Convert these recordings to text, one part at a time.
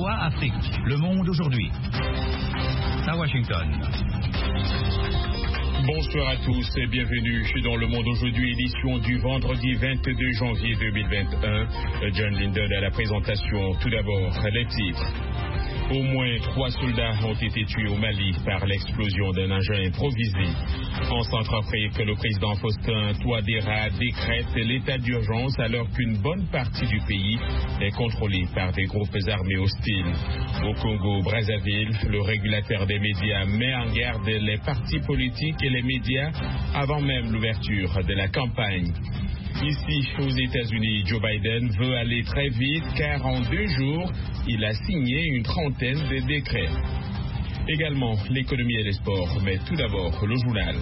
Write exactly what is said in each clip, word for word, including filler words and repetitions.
Voix Afrique, Le Monde aujourd'hui. À Washington. Bonsoir à tous et bienvenue dans Le Monde aujourd'hui, édition du vendredi vingt-deux janvier deux mille vingt et un. John Linden à la présentation. Tout d'abord, les titres. Au moins trois soldats ont été tués au Mali par l'explosion d'un engin improvisé. En Centrafrique, le président Faustin Touadéra décrète l'état d'urgence alors qu'une bonne partie du pays est contrôlée par des groupes armés hostiles. Au Congo-Brazzaville, le régulateur des médias met en garde les partis politiques et les médias avant même l'ouverture de la campagne. Ici, aux États-Unis, Joe Biden veut aller très vite car en deux jours, il a signé une trentaine de décrets. Également, l'économie et les sports, mais tout d'abord, le journal.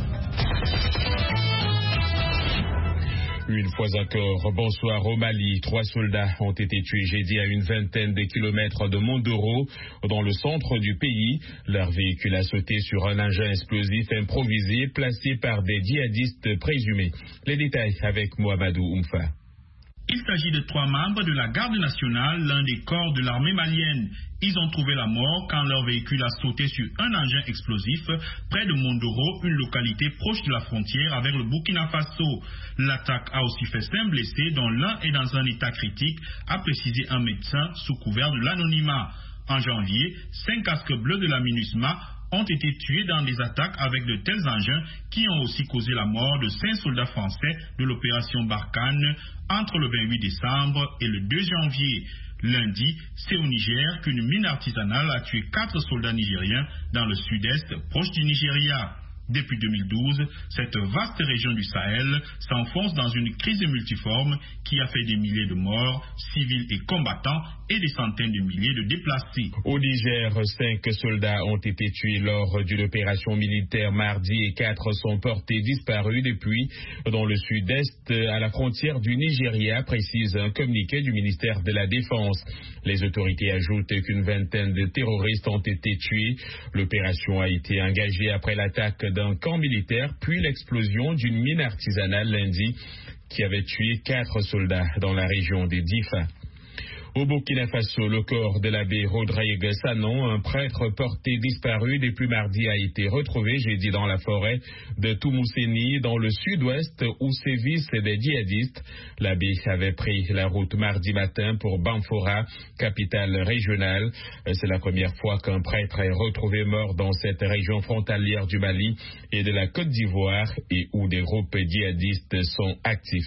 Une fois encore, bonsoir au Mali. Trois soldats ont été tués jeudi à une vingtaine de kilomètres de Mondoro, dans le centre du pays. Leur véhicule a sauté sur un engin explosif improvisé placé par des djihadistes présumés. Les détails avec Mohamedou Oumfa. Il s'agit de trois membres de la garde nationale, l'un des corps de l'armée malienne. Ils ont trouvé la mort quand leur véhicule a sauté sur un engin explosif près de Mondoro, une localité proche de la frontière avec le Burkina Faso. L'attaque a aussi fait cinq blessés, dont l'un est dans un état critique, a précisé un médecin sous couvert de l'anonymat. En janvier, cinq casques bleus de la MINUSMA ont été tués dans des attaques avec de tels engins qui ont aussi causé la mort de cinq soldats français de l'opération Barkhane entre le vingt-huit décembre et le deux janvier. Lundi, c'est au Niger qu'une mine artisanale a tué quatre soldats nigériens dans le sud-est proche du Nigeria. Depuis deux mille douze, cette vaste région du Sahel s'enfonce dans une crise multiforme qui a fait des milliers de morts, civils et combattants, et des centaines de milliers de déplacés. Au Niger, cinq soldats ont été tués lors d'une opération militaire mardi et quatre sont portés disparus depuis dans le sud-est à la frontière du Nigeria, précise un communiqué du ministère de la Défense. Les autorités ajoutent qu'une vingtaine de terroristes ont été tués. L'opération a été engagée après l'attaque d'un camp militaire, puis l'explosion d'une mine artisanale lundi qui avait tué quatre soldats dans la région des Difa. Au Burkina Faso, le corps de l'abbé Rodrigue Sanon, un prêtre porté disparu depuis mardi, a été retrouvé jeudi dans la forêt de Toumousséni, dans le sud-ouest, où sévissent des djihadistes. L'abbé avait pris la route mardi matin pour Banfora, capitale régionale. C'est la première fois qu'un prêtre est retrouvé mort dans cette région frontalière du Mali et de la Côte d'Ivoire, et où des groupes djihadistes sont actifs.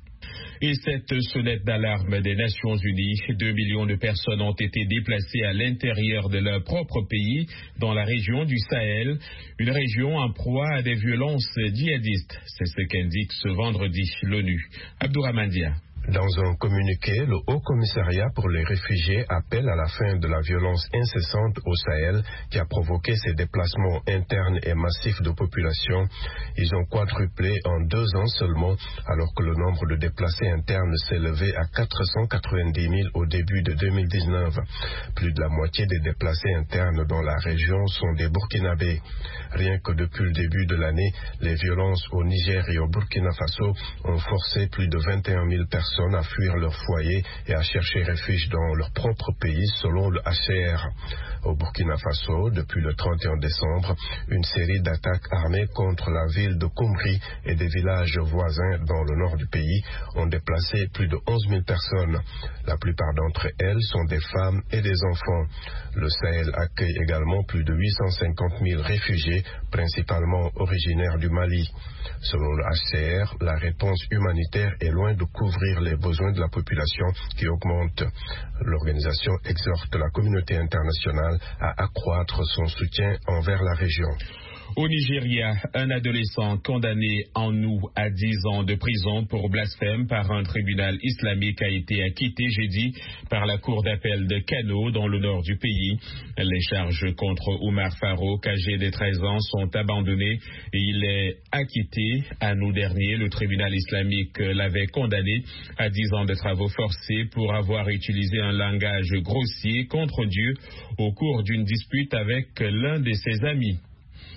Et cette sonnette d'alarme des Nations Unies, deux millions de personnes ont été déplacées à l'intérieur de leur propre pays, dans la région du Sahel, une région en proie à des violences djihadistes. C'est ce qu'indique ce vendredi l'ONU. Abdourahmane Dia. Dans un communiqué, le Haut Commissariat pour les réfugiés appelle à la fin de la violence incessante au Sahel qui a provoqué ces déplacements internes et massifs de population. Ils ont quadruplé en deux ans seulement, alors que le nombre de déplacés internes s'élevait à quatre cent quatre-vingt-dix mille au début de deux mille dix-neuf. Plus de la moitié des déplacés internes dans la région sont des Burkinabés. Rien que depuis le début de l'année, les violences au Niger et au Burkina Faso ont forcé plus de vingt et un mille personnes à fuir leur foyer et à chercher refuge dans leur propre pays, selon le H C R. Au Burkina Faso, depuis le trente et un décembre, une série d'attaques armées contre la ville de Koumri et des villages voisins dans le nord du pays ont déplacé plus de onze mille personnes. La plupart d'entre elles sont des femmes et des enfants. Le Sahel accueille également plus de huit cent cinquante mille réfugiés, principalement originaires du Mali. Selon le H C R, la réponse humanitaire est loin de couvrir les besoins de la population qui augmente. L'organisation exhorte la communauté internationale à accroître son soutien envers la région. Au Nigeria, un adolescent condamné en août à dix ans de prison pour blasphème par un tribunal islamique a été acquitté jeudi par la cour d'appel de Kano dans le nord du pays. Les charges contre Oumar Farouk, âgé de treize ans, sont abandonnées et il est acquitté. En août dernier, le tribunal islamique l'avait condamné à dix ans de travaux forcés pour avoir utilisé un langage grossier contre Dieu au cours d'une dispute avec l'un de ses amis.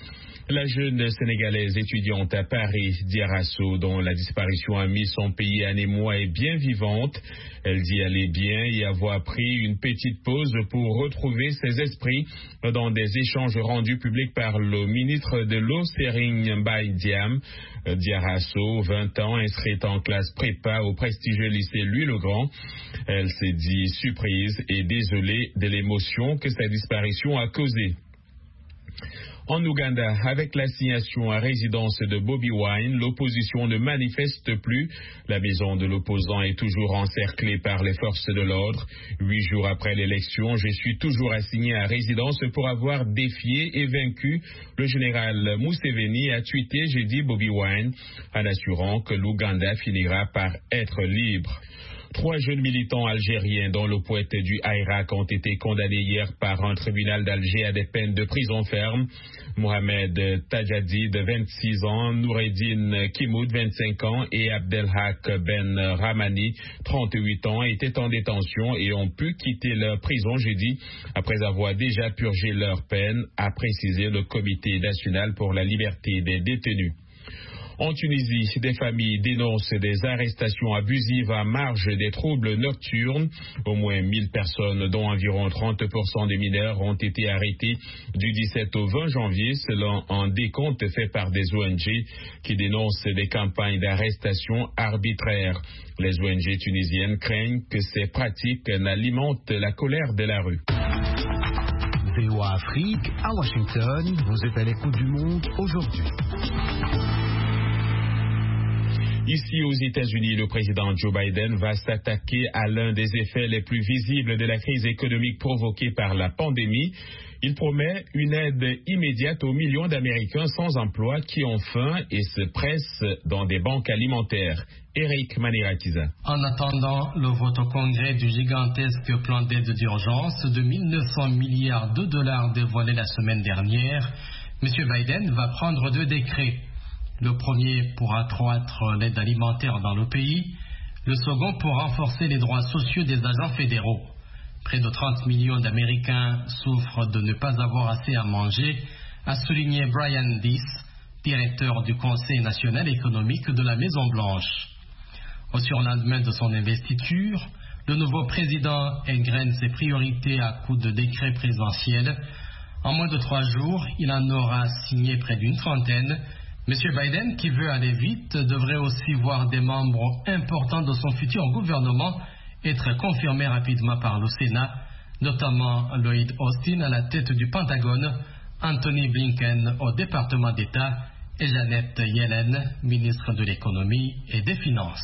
La jeune Sénégalaise étudiante à Paris, Diarasso, dont la disparition a mis son pays à émoi, est bien vivante. Elle dit aller bien et avoir pris une petite pause pour retrouver ses esprits dans des échanges rendus publics par le ministre de l'eau, Serigne Mbaye Diam. Diarasso, vingt ans, inscrite en classe prépa au prestigieux lycée Louis-le-Grand. Elle s'est dit surprise et désolée de l'émotion que sa disparition a causée. En Ouganda, avec l'assignation à résidence de Bobi Wine, l'opposition ne manifeste plus. La maison de l'opposant est toujours encerclée par les forces de l'ordre. Huit jours après l'élection, je suis toujours assigné à résidence pour avoir défié et vaincu le général Museveni, a tweeté jeudi Bobi Wine, en assurant que l'Ouganda finira par être libre. Trois jeunes militants algériens, dont le poète du Hirak, ont été condamnés hier par un tribunal d'Alger à des peines de prison ferme. Mohamed Tadjadi, de vingt-six ans, Noureddine Kimoud, vingt-cinq ans, et Abdelhak Ben Ramani, trente-huit ans, étaient en détention et ont pu quitter leur prison jeudi après avoir déjà purgé leur peine, a précisé le Comité national pour la liberté des détenus. En Tunisie, des familles dénoncent des arrestations abusives à marge des troubles nocturnes. Au moins mille personnes, dont environ trente pour cent des mineurs, ont été arrêtées du dix-sept au vingt janvier, selon un décompte fait par des O N G qui dénoncent des campagnes d'arrestation arbitraires. Les O N G tunisiennes craignent que ces pratiques n'alimentent la colère de la rue. V O A Afrique, à Washington, vous êtes à l'écoute du monde aujourd'hui. Ici aux États-Unis, le président Joe Biden va s'attaquer à l'un des effets les plus visibles de la crise économique provoquée par la pandémie. Il promet une aide immédiate aux millions d'Américains sans emploi qui ont faim et se pressent dans des banques alimentaires. Eric Manirakiza. En attendant le vote au Congrès du gigantesque plan d'aide d'urgence de mille neuf cents milliards de dollars dévoilé la semaine dernière, M. Biden va prendre deux décrets. Le premier pour accroître l'aide alimentaire dans le pays, le second pour renforcer les droits sociaux des agents fédéraux. Près de trente millions d'Américains souffrent de ne pas avoir assez à manger, a souligné Brian Deese, directeur du Conseil national économique de la Maison-Blanche. Au surlendemain de son investiture, le nouveau président égrène ses priorités à coups de décrets présidentiels. En moins de trois jours, il en aura signé près d'une trentaine. M. Biden, qui veut aller vite, devrait aussi voir des membres importants de son futur gouvernement être confirmés rapidement par le Sénat, notamment Lloyd Austin à la tête du Pentagone, Anthony Blinken au département d'État et Janet Yellen, ministre de l'Économie et des Finances.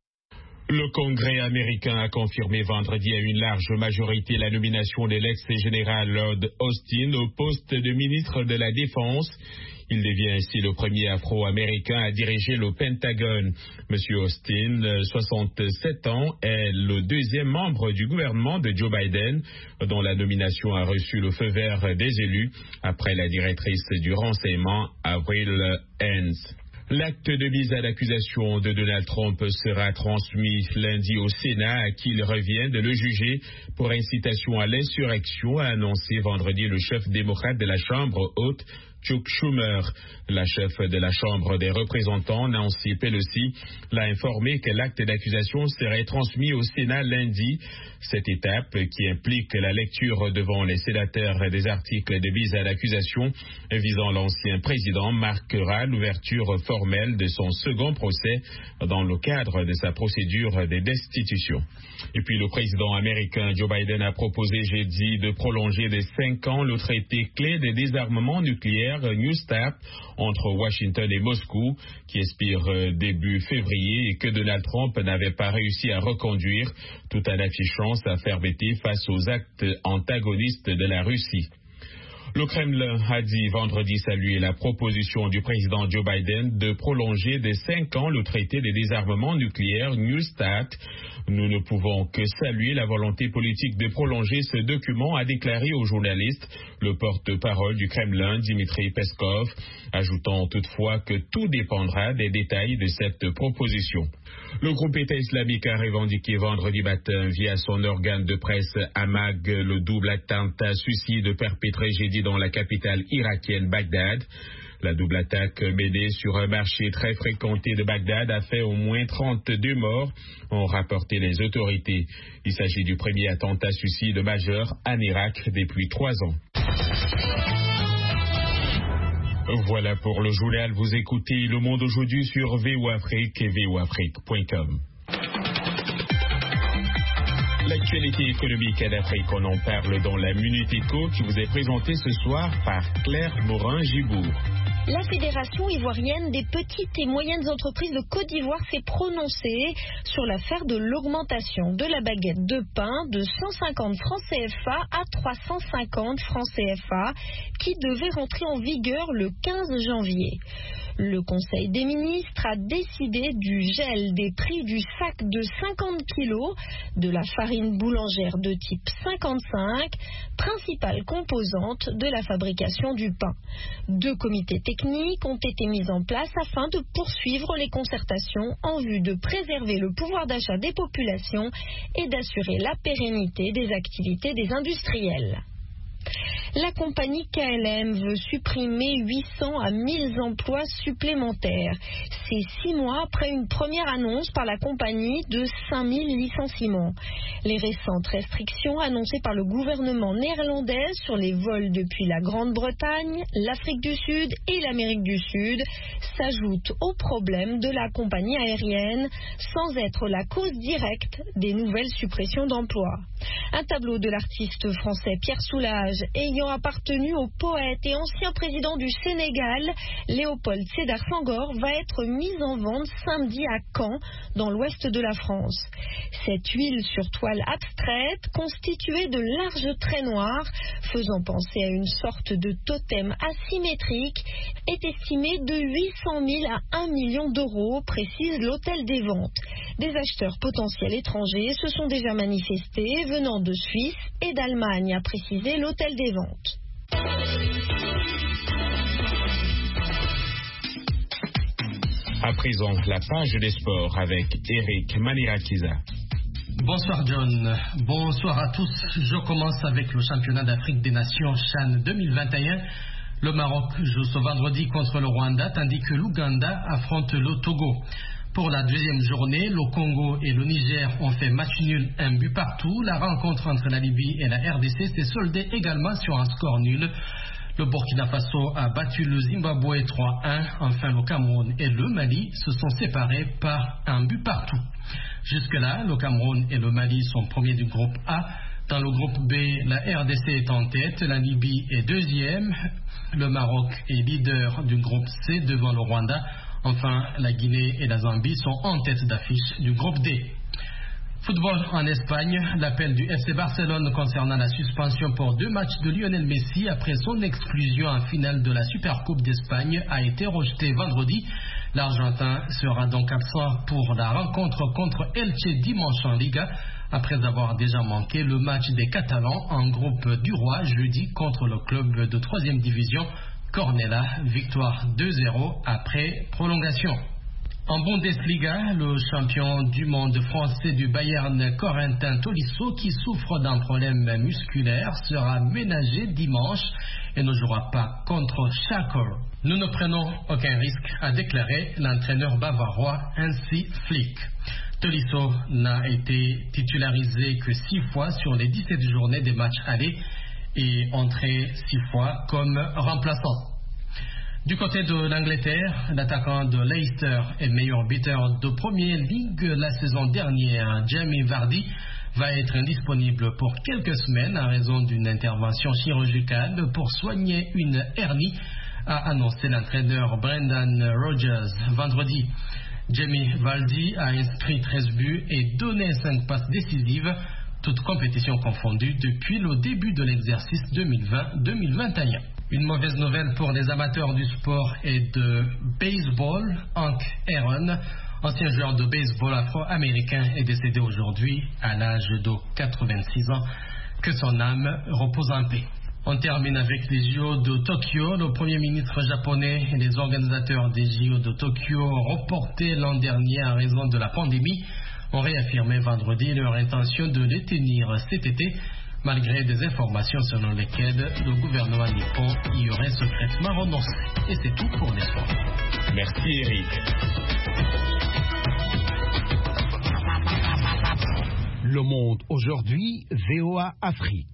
Le Congrès américain a confirmé vendredi à une large majorité la nomination de l'ex-général Lloyd Austin au poste de ministre de la Défense. Il devient ainsi le premier Afro-Américain à diriger le Pentagone. Monsieur Austin, soixante-sept ans, est le deuxième membre du gouvernement de Joe Biden, dont la nomination a reçu le feu vert des élus après la directrice du renseignement, Avril Haines. L'acte de mise à l'accusation de Donald Trump sera transmis lundi au Sénat, à qui il revient de le juger pour incitation à l'insurrection, a annoncé vendredi le chef démocrate de la Chambre haute, Chuck Schumer. La chef de la Chambre des représentants, Nancy Pelosi, l'a informé que l'acte d'accusation serait transmis au Sénat lundi. Cette étape, qui implique la lecture devant les sénateurs des articles de mise à l'accusation visant l'ancien président, marquera l'ouverture formelle de son second procès dans le cadre de sa procédure de destitution. Et puis le président américain Joe Biden a proposé jeudi de prolonger de cinq ans le traité clé de désarmement nucléaire New START entre Washington et Moscou, qui expire début février et que Donald Trump n'avait pas réussi à reconduire, tout en affichant sa fermeté face aux actes antagonistes de la Russie. Le Kremlin a dit vendredi saluer la proposition du président Joe Biden de prolonger de cinq ans le traité de désarmement nucléaire New START. Nous ne pouvons que saluer la volonté politique de prolonger ce document, a déclaré aux journalistes le porte-parole du Kremlin, Dmitry Peskov, ajoutant toutefois que tout dépendra des détails de cette proposition. Le groupe État islamique a revendiqué vendredi matin via son organe de presse Amag le double attentat suicide perpétré jeudi dans la capitale irakienne Bagdad. La double attaque menée sur un marché très fréquenté de Bagdad a fait au moins trente-deux morts, ont rapporté les autorités. Il s'agit du premier attentat suicide majeur en Irak depuis trois ans. Voilà pour le journal. Vous écoutez Le Monde aujourd'hui sur V O Afrique et V O Afrique point com. L'actualité économique en Afrique, on en parle dans la Minute Éco qui vous est présentée ce soir par Claire Morin-Gibourg. La Fédération ivoirienne des petites et moyennes entreprises de Côte d'Ivoire s'est prononcée sur l'affaire de l'augmentation de la baguette de pain de cent cinquante francs C F A à trois cent cinquante francs C F A qui devait rentrer en vigueur le quinze janvier. Le Conseil des ministres a décidé du gel des prix du sac de cinquante kilos de la farine boulangère de type cinquante-cinq, principale composante de la fabrication du pain. Deux comités techniques ont été mis en place afin de poursuivre les concertations en vue de préserver le pouvoir d'achat des populations et d'assurer la pérennité des activités des industriels. La compagnie K L M veut supprimer huit cents à mille emplois supplémentaires. C'est six mois après une première annonce par la compagnie de cinq mille licenciements. Les récentes restrictions annoncées par le gouvernement néerlandais sur les vols depuis la Grande-Bretagne, l'Afrique du Sud et l'Amérique du Sud s'ajoutent aux problèmes de la compagnie aérienne sans être la cause directe des nouvelles suppressions d'emplois. Un tableau de l'artiste français Pierre Soulages ayant appartenu au poète et ancien président du Sénégal, Léopold Sédar Senghor, va être mis en vente samedi à Caen, dans l'ouest de la France. Cette huile sur toile abstraite, constituée de larges traits noirs, faisant penser à une sorte de totem asymétrique, est estimée de huit cent mille à un million d'euros, précise l'Hôtel des Ventes. Des acheteurs potentiels étrangers se sont déjà manifestés, venant de Suisse et d'Allemagne, a précisé l'Hôtel des Ventes. À présent, la page des sports avec Eric Manirakiza. Bonsoir John, bonsoir à tous. Je commence avec le championnat d'Afrique des Nations CHAN deux mille vingt et un. Le Maroc joue ce vendredi contre le Rwanda, tandis que l'Ouganda affronte le Togo. Pour la deuxième journée, le Congo et le Niger ont fait match nul, un but partout. La rencontre entre la Libye et la R D C s'est soldée également sur un score nul. Le Burkina Faso a battu le Zimbabwe trois un. Enfin, le Cameroun et le Mali se sont séparés par un but partout. Jusque-là, le Cameroun et le Mali sont premiers du groupe A. Dans le groupe B, la R D C est en tête, la Libye est deuxième. Le Maroc est leader du groupe C devant le Rwanda. Enfin, la Guinée et la Zambie sont en tête d'affiche du groupe D. Football en Espagne, l'appel du F C Barcelone concernant la suspension pour deux matchs de Lionel Messi après son exclusion en finale de la Supercoupe d'Espagne a été rejeté vendredi. L'Argentin sera donc absent pour la rencontre contre Elche dimanche en Liga, après avoir déjà manqué le match des Catalans en groupe du Roi jeudi contre le club de troisième division Cornella, victoire deux zéro après prolongation. En Bundesliga, le champion du monde français du Bayern, Corentin Tolisso, qui souffre d'un problème musculaire, sera ménagé dimanche et ne jouera pas contre Schalke. Nous ne prenons aucun risque, a déclaré l'entraîneur bavarois Hansi Flick. Tolisso n'a été titularisé que six fois sur les dix-sept journées des matchs allés et entré six fois comme remplaçant. Du côté de l'Angleterre, l'attaquant de Leicester et meilleur buteur de Premier League la saison dernière, Jamie Vardy, va être indisponible pour quelques semaines à raison d'une intervention chirurgicale pour soigner une hernie, a annoncé l'entraîneur Brendan Rodgers vendredi. Jamie Vardy a inscrit treize buts et donné cinq passes décisives, toutes compétitions confondues depuis le début de l'exercice deux mille vingt deux mille vingt et un. Une mauvaise nouvelle pour les amateurs du sport et de baseball. Hank Aaron, ancien joueur de baseball afro-américain, est décédé aujourd'hui à l'âge de quatre-vingt-six ans. Que son âme repose en paix. On termine avec les J O de Tokyo. Le Premier ministre japonais et les organisateurs des J O de Tokyo, reportés l'an dernier en raison de la pandémie, ont réaffirmé vendredi leur intention de les tenir cet été, malgré des informations selon lesquelles le gouvernement nippon y aurait secrètement renoncé. Et c'est tout pour l'espoir. Merci Eric. Le Monde aujourd'hui, V O A Afrique.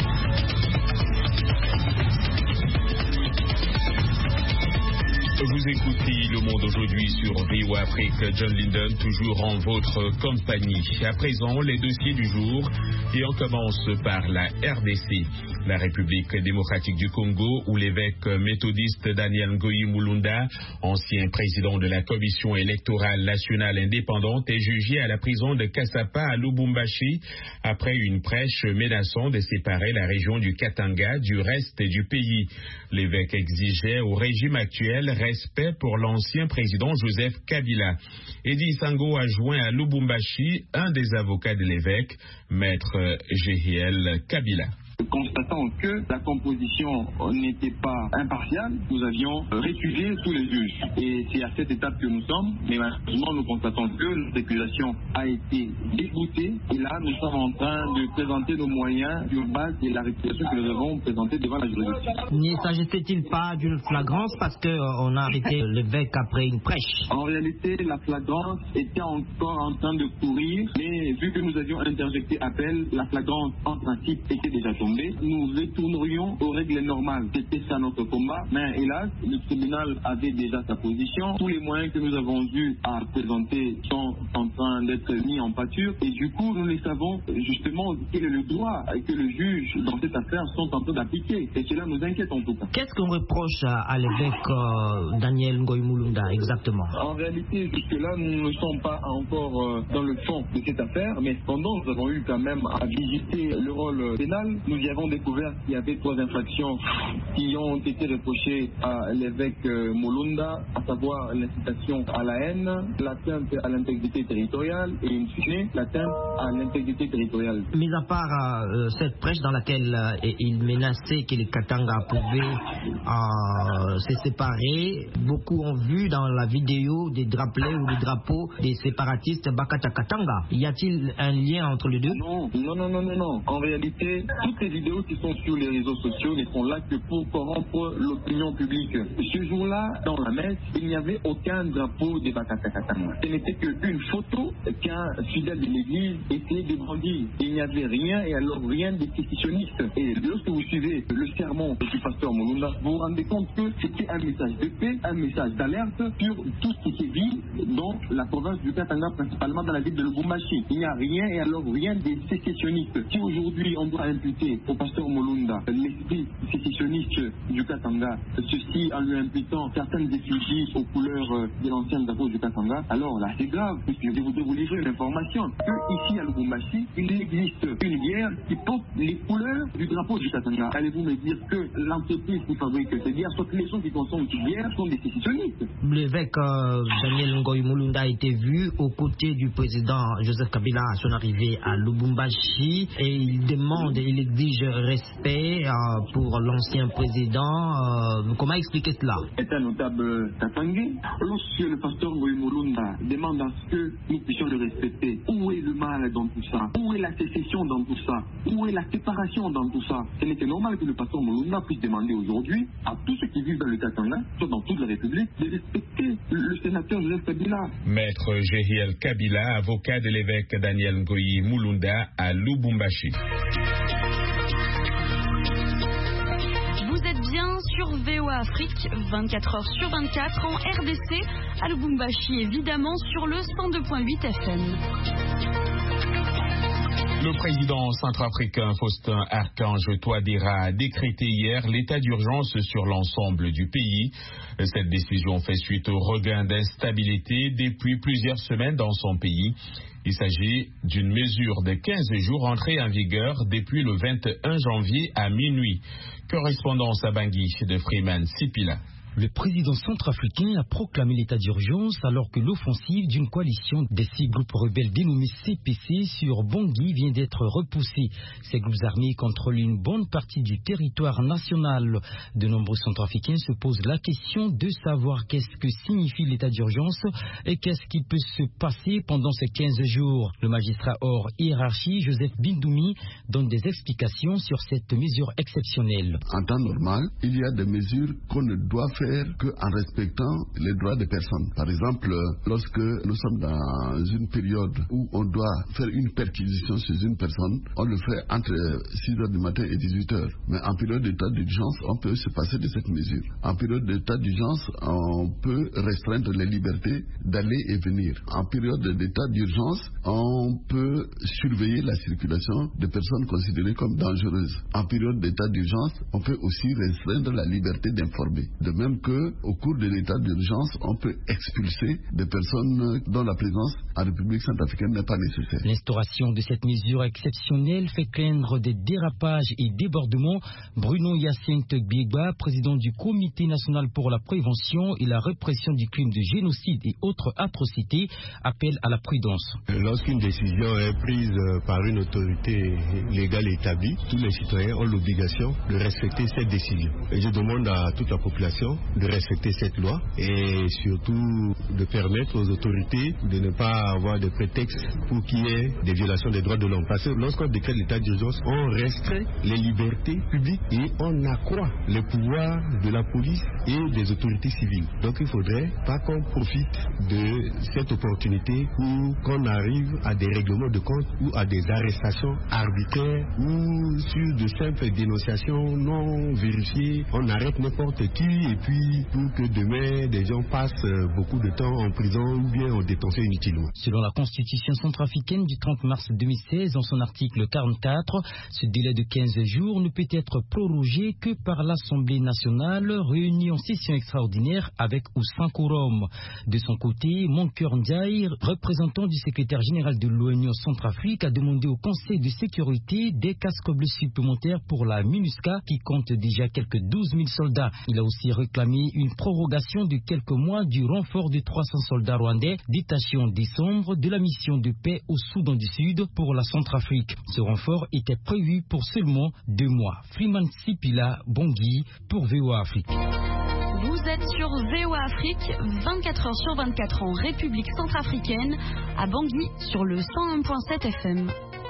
Vous écoutez Le Monde aujourd'hui sur V O A Afrique. John Linden, toujours en votre compagnie. À présent, les dossiers du jour. Et on commence par la R D C, la République démocratique du Congo, où l'évêque méthodiste Daniel Ngoyi Mulunda, ancien président de la Commission électorale nationale indépendante, est jugé à la prison de Kasapa à Lubumbashi après une prêche menaçant de séparer la région du Katanga du reste du pays. L'évêque exigeait au régime actuel respect pour l'ancien président Joseph Kabila. Eddie Sango a joint à Lubumbashi un des avocats de l'évêque, maître Jehiel Kabila. Constatant que la composition n'était pas impartiale, nous avions récusé tous les juges. Et c'est à cette étape que nous sommes, mais malheureusement nous constatons que l'accusation a été déboutée. Et là, nous sommes en train de présenter nos moyens sur base de la récusation que nous avons présentée devant la juridiction. Ne s'agissait-il pas d'une flagrance parce qu'on a arrêté l'évêque après une prêche? En réalité, la flagrance était encore en train de courir, mais vu que nous avions interjecté appel, la flagrance en principe était déjà tombée. Nous retournerions aux règles normales. C'était ça notre combat. Mais hélas, le tribunal avait déjà sa position. Tous les moyens que nous avons eu à présenter sont en train d'être mis en pâture. Et du coup, nous ne savons justement quel est le droit que le juge dans cette affaire sont en train d'appliquer. Et cela nous inquiète en tout cas. Qu'est-ce qu'on reproche à l'évêque euh, Daniel Ngoyi Mulunda exactement? En réalité, jusque-là, nous ne sommes pas encore euh, dans le fond de cette affaire. Mais cependant, nous avons eu quand même à visiter le rôle pénal. Nous y avons découvert qu'il y avait trois infractions qui ont été reprochées à l'évêque Mulunda, à savoir l'incitation à la haine, l'atteinte à l'intégrité territoriale et in fine l'atteinte à l'intégrité territoriale. Mis à part euh, cette prêche dans laquelle euh, il menaçait que les Katanga pouvaient euh, se séparer, beaucoup ont vu dans la vidéo des drapelets ou des drapeaux des séparatistes Bakata Katanga. Y a-t-il un lien entre les deux? Non, non, non, non, non, non. En réalité, toutes les vidéos qui sont sur les réseaux sociaux ne sont là que pour corrompre l'opinion publique. Ce jour-là, dans la messe, il n'y avait aucun drapeau des Bakata Katanga. Ce n'était qu'une photo qu'un fidèle de l'église essayait de brandir. Il n'y avait rien et alors rien de sécessionniste. Et lorsque vous suivez le sermon du pasteur Mulunda, vous vous rendez compte que c'était un message de paix, un message d'alerte sur tout ce qui se vit dans la province du Katanga, principalement dans la ville de Lubumbashi. Il n'y a rien et alors rien de sécessionniste. Si aujourd'hui on doit imputer au pasteur Mulunda l'esprit sécessionniste du Katanga, ceci en lui imputant certaines effigies aux couleurs de l'ancien drapeau du Katanga, alors là c'est grave, puisque je voudrais vous livrer l'information que ici à Lubumbashi, il existe une bière qui porte les couleurs du drapeau du Katanga. Allez-vous me dire que l'entreprise qui fabrique cette bière, soit que les gens qui consomment cette bière sont des sécessionnistes? L'évêque euh, Daniel Ngoyi Mulunda a été vu aux côtés du président Joseph Kabila à son arrivée à Lubumbashi et il demande, il exige respect euh, pour l'ancien président. Euh, comment expliquer cela? C'est un notable katangais. Lorsque le pasteur Ngoyi Mulunda demande à ce que nous puissions le respecter, où est le mal dans tout ça? Où est la sécession dans tout ça? Où est la séparation dans tout ça? Ce n'était normal que le pasteur Mulunda puisse demander aujourd'hui à tous ceux qui vivent dans le Katanga, soit dans toute la République, de respecter le sénateur Joseph Kabila. Maître Jehiel Kabila, avocat de l'évêque Daniel Ngoyi Mulunda à Lubumbashi. Vous êtes bien sur V O A Afrique, vingt-quatre heures sur vingt-quatre, en R D C, à Lubumbashi évidemment, sur le cent deux virgule huit F M. Le président centrafricain Faustin Archange Touadéra a décrété hier l'état d'urgence sur l'ensemble du pays. Cette décision fait suite au regain d'instabilité depuis plusieurs semaines dans son pays. Il s'agit d'une mesure de quinze jours entrée en vigueur depuis le vingt et un janvier à minuit. Correspondance à Bangui de Freeman Sipila. Le président centrafricain a proclamé l'état d'urgence alors que l'offensive d'une coalition des six groupes rebelles dénommés C P C sur Bangui vient d'être repoussée. Ces groupes armés contrôlent une bonne partie du territoire national. De nombreux centrafricains se posent la question de savoir qu'est-ce que signifie l'état d'urgence et qu'est-ce qui peut se passer pendant ces quinze jours. Le magistrat hors hiérarchie, Joseph Bindoumi, donne des explications sur cette mesure exceptionnelle. En temps normal, il y a des mesures qu'on ne doit faire qu'en respectant les droits des personnes. Par exemple, lorsque nous sommes dans une période où on doit faire une perquisition chez une personne, on le fait entre six heures du matin et dix-huit heures. Mais en période d'état d'urgence, on peut se passer de cette mesure. En période d'état d'urgence, on peut restreindre les libertés d'aller et venir. En période d'état d'urgence, on peut surveiller la circulation de personnes considérées comme dangereuses. En période d'état d'urgence, on peut aussi restreindre la liberté d'informer. De même qu'au cours de l'état d'urgence, on peut expulser des personnes dont la présence en République centrafricaine n'est pas nécessaire. L'instauration de cette mesure exceptionnelle fait craindre des dérapages et débordements. Bruno Hyacinthe Biegba, président du Comité national pour la prévention et la répression du crime de génocide et autres atrocités, appelle à la prudence. Lorsqu'une décision est prise par une autorité légale établie, tous les citoyens ont l'obligation de respecter cette décision. Et je demande à toute la population de respecter cette loi et surtout de permettre aux autorités de ne pas avoir de prétexte pour qu'il y ait des violations des droits de l'homme. Parce que lorsqu'on décrète l'état d'urgence, on restreint les libertés publiques et on accroît les pouvoirs de la police et des autorités civiles. Donc il ne faudrait pas qu'on profite de cette opportunité pour qu'on arrive à des règlements de compte ou à des arrestations arbitraires ou sur de simples dénonciations non vérifiées. On arrête n'importe qui et puis pour que demain des gens passent beaucoup de temps en prison ou bien en détention inutilement. Selon la Constitution centrafricaine du trente mars deux mille seize, dans son article quarante-quatre, ce délai de quinze jours ne peut être prorogé que par l'Assemblée nationale réunie en session extraordinaire avec ou sans quorum. De son côté, Monker Ndiaye, représentant du secrétaire général de l'ONU en Centrafrique, a demandé au Conseil de sécurité des casques bleus supplémentaires pour la MINUSCA qui compte déjà quelques douze mille soldats. Il a aussi réclamé une prorogation de quelques mois du renfort de trois cents soldats rwandais détachés en décembre de la mission de paix au Soudan du Sud pour la Centrafrique. Ce renfort était prévu pour seulement deux mois. Freeman Sipila, Bangui, pour V O A Afrique. Vous êtes sur V O A Afrique, vingt-quatre heures sur vingt-quatre en République centrafricaine, à Bangui, sur le cent un virgule sept F M.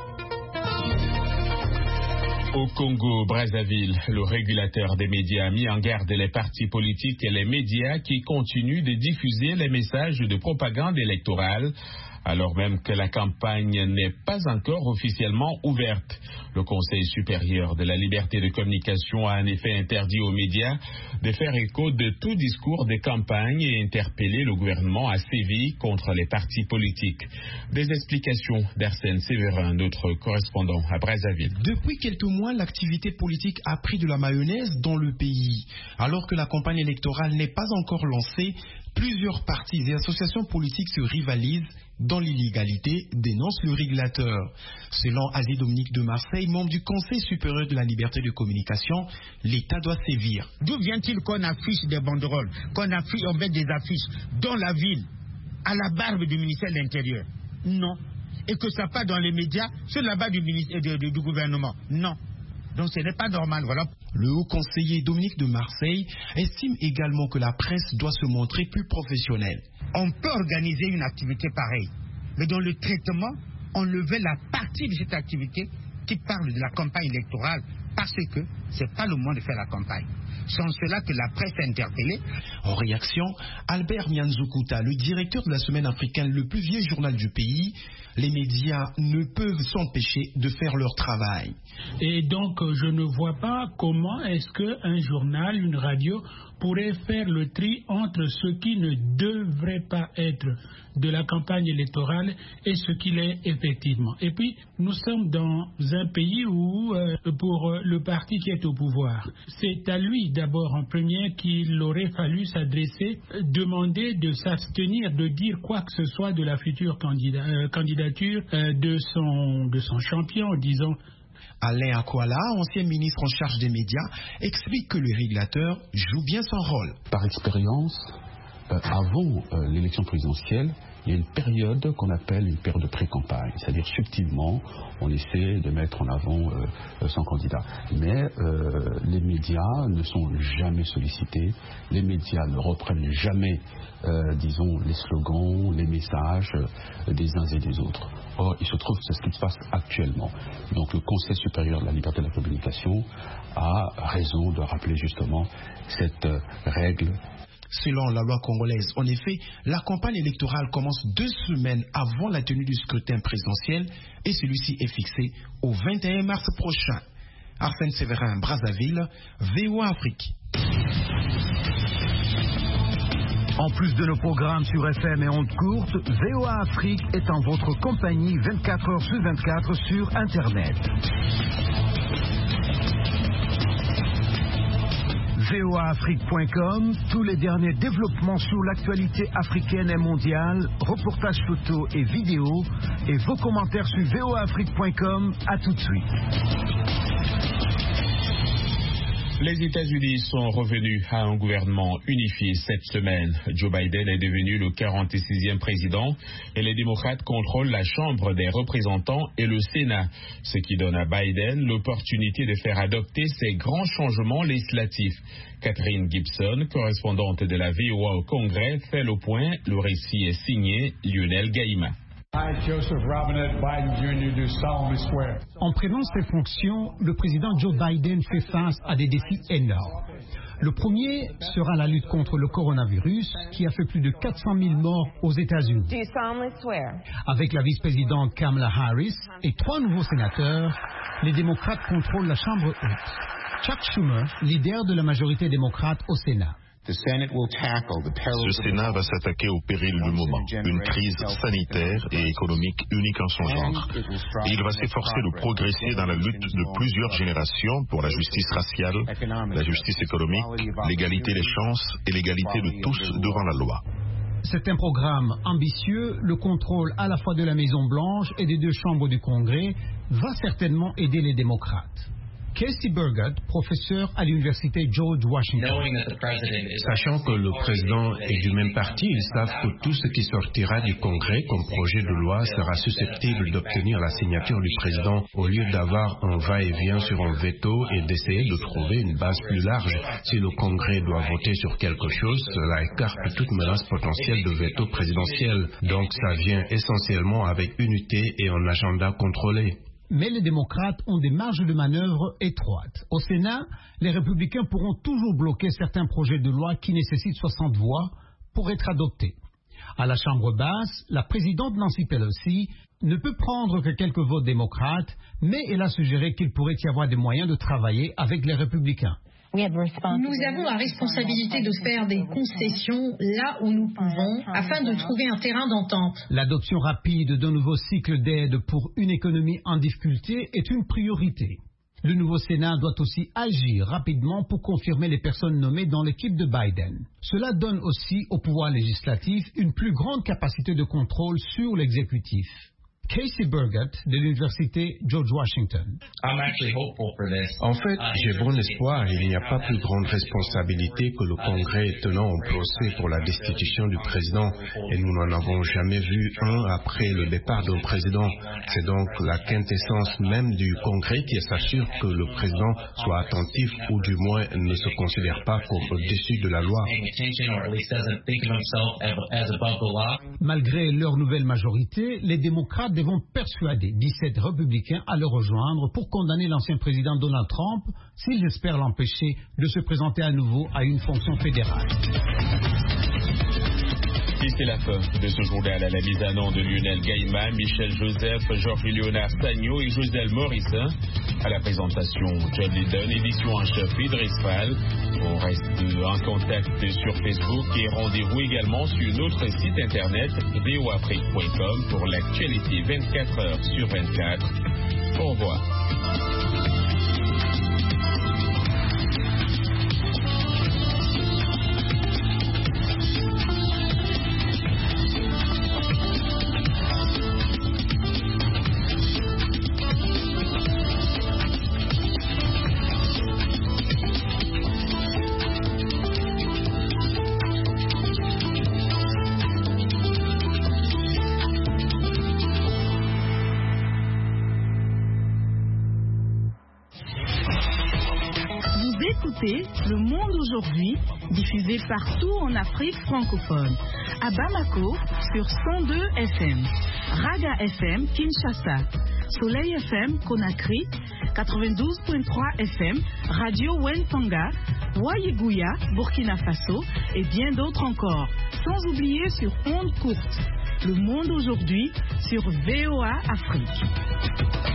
Au Congo-Brazzaville, le régulateur des médias a mis en garde les partis politiques et les médias qui continuent de diffuser les messages de propagande électorale, alors même que la campagne n'est pas encore officiellement ouverte. Le Conseil supérieur de la liberté de communication a en effet interdit aux médias de faire écho de tout discours de campagne et interpellé le gouvernement à sévir contre les partis politiques. Des explications d'Arsène Séverin, notre correspondant à Brazzaville. Depuis quelques mois, l'activité politique a pris de la mayonnaise dans le pays. Alors que la campagne électorale n'est pas encore lancée, plusieurs partis et associations politiques se rivalisent dans l'illégalité, dénonce le régulateur. Selon Asie Dominique de Marseille, membre du Conseil supérieur de la liberté de communication, l'État doit sévir. D'où vient-il qu'on affiche des banderoles, qu'on affiche, on met des affiches dans la ville, à la barbe du ministère de l'Intérieur? Non. Et que ça part dans les médias, sur la barbe du, ministère, du, du, du gouvernement? Non. Donc ce n'est pas normal, voilà. Le haut conseiller Dominique de Marseille estime également que la presse doit se montrer plus professionnelle. On peut organiser une activité pareille, mais dans le traitement, on levait la partie de cette activité qui parle de la campagne électorale, parce que ce n'est pas le moment de faire la campagne. C'est en cela que la presse est interpellée. En réaction, Albert Mianzoukuta, le directeur de la Semaine africaine, le plus vieux journal du pays, les médias ne peuvent s'empêcher de faire leur travail. Et donc, je ne vois pas comment est-ce qu'un journal, une radio, pourrait faire le tri entre ce qui ne devrait pas être de la campagne électorale et ce qu'il est effectivement. Et puis, nous sommes dans un pays où, euh, pour le parti qui est au pouvoir, c'est à lui d'abord en premier qu'il aurait fallu s'adresser, demander de s'abstenir de dire quoi que ce soit de la future candida- euh, candidature euh, de son, de son champion, disons, Alain Akwala, ancien ministre en charge des médias, explique que le régulateur joue bien son rôle. Par expérience, euh, avant euh, l'élection présidentielle, il y a une période qu'on appelle une période de pré-campagne, c'est-à-dire subtilement, on essaie de mettre en avant euh, son candidat. Mais euh, les médias ne sont jamais sollicités, les médias ne reprennent jamais, euh, disons, les slogans, les messages euh, des uns et des autres. Or, il se trouve que c'est ce qui se passe actuellement. Donc le Conseil supérieur de la liberté de la communication a raison de rappeler justement cette euh, règle. Selon la loi congolaise, en effet, la campagne électorale commence deux semaines avant la tenue du scrutin présidentiel et celui-ci est fixé au vingt et un mars prochain. Arsène Séverin, Brazzaville, V O A Afrique. En plus de nos programmes sur F M et ondes courtes, V O A Afrique est en votre compagnie vingt-quatre heures sur vingt-quatre sur Internet. V O A Afrique point com, tous les derniers développements sur l'actualité africaine et mondiale, reportages photos et vidéos, et vos commentaires sur V O A Afrique point com. À tout de suite. Les États-Unis sont revenus à un gouvernement unifié cette semaine. Joe Biden est devenu le quarante-sixième président et les démocrates contrôlent la Chambre des représentants et le Sénat, ce qui donne à Biden l'opportunité de faire adopter ces grands changements législatifs. Catherine Gibson, correspondante de la V O A au Congrès, fait le point. Le récit est signé Lionel Gaïma. En prenant ses fonctions, le président Joe Biden fait face à des défis énormes. Le premier sera la lutte contre le coronavirus qui a fait plus de quatre cent mille morts aux États-Unis. Avec la vice-présidente Kamala Harris et trois nouveaux sénateurs, les démocrates contrôlent la Chambre haute. Chuck Schumer, leader de la majorité démocrate au Sénat. Ce Sénat va s'attaquer au péril du moment, une crise sanitaire et économique unique en son genre. Et il va s'efforcer de progresser dans la lutte de plusieurs générations pour la justice raciale, la justice économique, l'égalité des chances et l'égalité de tous devant la loi. C'est un programme ambitieux. Le contrôle à la fois de la Maison-Blanche et des deux chambres du Congrès va certainement aider les démocrates. Casey Burgett, professeur à l'université George Washington. Sachant que le président est du même parti, ils savent que tout ce qui sortira du Congrès comme projet de loi sera susceptible d'obtenir la signature du président au lieu d'avoir un va-et-vient sur un veto et d'essayer de trouver une base plus large. Si le Congrès doit voter sur quelque chose, cela écarte toute menace potentielle de veto présidentiel. Donc ça vient essentiellement avec unité et un agenda contrôlé. Mais les démocrates ont des marges de manœuvre étroites. Au Sénat, les républicains pourront toujours bloquer certains projets de loi qui nécessitent soixante voix pour être adoptés. À la Chambre basse, la présidente Nancy Pelosi ne peut prendre que quelques votes démocrates, mais elle a suggéré qu'il pourrait y avoir des moyens de travailler avec les républicains. Nous avons la responsabilité de faire des concessions là où nous pouvons afin de trouver un terrain d'entente. L'adoption rapide d'un nouveau cycle d'aide pour une économie en difficulté est une priorité. Le nouveau Sénat doit aussi agir rapidement pour confirmer les personnes nommées dans l'équipe de Biden. Cela donne aussi au pouvoir législatif une plus grande capacité de contrôle sur l'exécutif. Casey Burgett de l'université George Washington. En fait, j'ai bon espoir. Il n'y a pas plus grande responsabilité que le Congrès tenant en procès pour la destitution du président. Et nous n'en avons jamais vu un après le départ d'un président. C'est donc la quintessence même du Congrès qui s'assure que le président soit attentif ou du moins ne se considère pas comme au-dessus de la loi. Malgré leur nouvelle majorité, les démocrates devront persuader dix-sept républicains à le rejoindre pour condamner l'ancien président Donald Trump s'ils espèrent l'empêcher de se présenter à nouveau à une fonction fédérale. Et c'est la fin de ce journal à la mise à nom de Lionel Gaïma, Michel Joseph, Georges-Léonard Sagno et Joselle Morissin. À la présentation, John Lydon, édition en chef Idriss Fall. On reste en contact sur Facebook et rendez-vous également sur notre site internet v o afrique point com pour l'actualité vingt-quatre heures sur vingt-quatre. Au revoir. écoutez Le Monde aujourd'hui, diffusé partout en Afrique francophone. À Bamako, sur cent deux F M. Raga F M, Kinshasa. Soleil F M, Conakry. quatre-vingt-douze virgule trois F M. Radio Wentanga. Wayiguya, Burkina Faso. Et bien d'autres encore. Sans oublier sur ondes courtes. Le Monde aujourd'hui sur V O A Afrique.